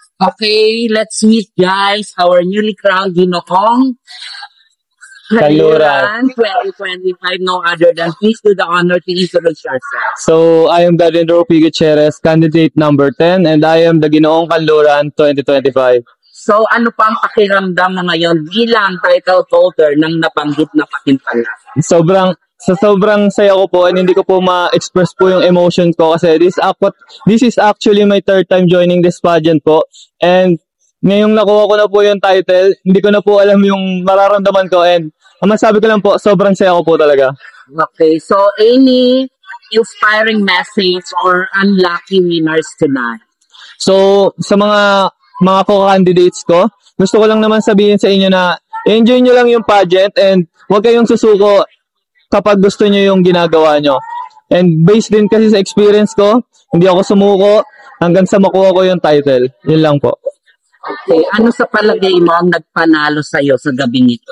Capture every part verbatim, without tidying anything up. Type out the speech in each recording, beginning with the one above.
Okay, let's meet guys, our newly crowned Ginoong Kaluran. twenty twenty-five, no other than please do the honor to introduce yourself. So, I am Gadwin Ropi Gutierrez, candidate number ten, and I am the Ginoong Kanluran twenty twenty-five. So ano pa ang pakiramdam mo ngayon bilang title holder ng nabanggit na pakimpala? Sobrang sa sobrang saya ko po, and hindi ko po ma-express po yung emotion ko kasi this aquat this is actually my third time joining this pageant po. And ngayong nakuha ko na po yung title, hindi ko na po alam yung mararamdaman ko, and ang masabi ko lang po, sobrang saya ko po talaga. Okay, so any inspiring message or unlucky winners tonight? So, sa mga mga co-candidates ko, gusto ko lang naman sabihin sa inyo na enjoy nyo lang yung pageant and huwag kayong susuko kapag gusto nyo yung ginagawa nyo. And based din kasi sa experience ko, hindi ako sumuko hanggang sa makuha ko yung title. Yun lang po. Okay, ano sa palagay mo ang nagpanalo sa'yo sa gabing ito?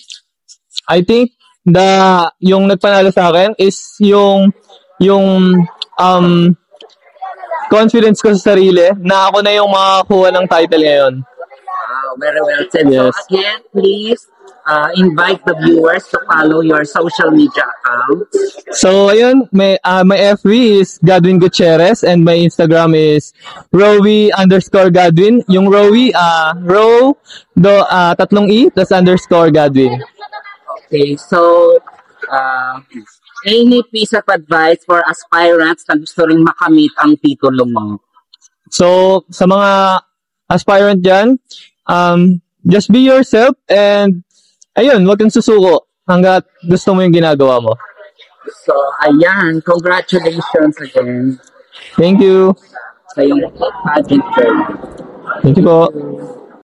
I think the yung nagpanalo sa akin is yung yung um confidence ko sa sarili na ako na yung makakuha ng title ngayon. Wow, very well said. Yes. So again, please uh, invite the viewers to follow your social media accounts. So ayun, may uh, my F B is Gadwin Gutierrez and my Instagram is Rowie underscore Gadwin. Yung Rowie, uh, Row, do, uh, tatlong E, tas underscore Gadwin. Okay, so uh, any piece of advice for aspirants na gusto rin makamit ang titulo mo? So sa mga aspirant dyan, um, just be yourself and ayun, wag kang susuko hanggat gusto mo yung ginagawa mo. So, ayan, congratulations again Thank you. sa iyong pageant journey. Thank you po.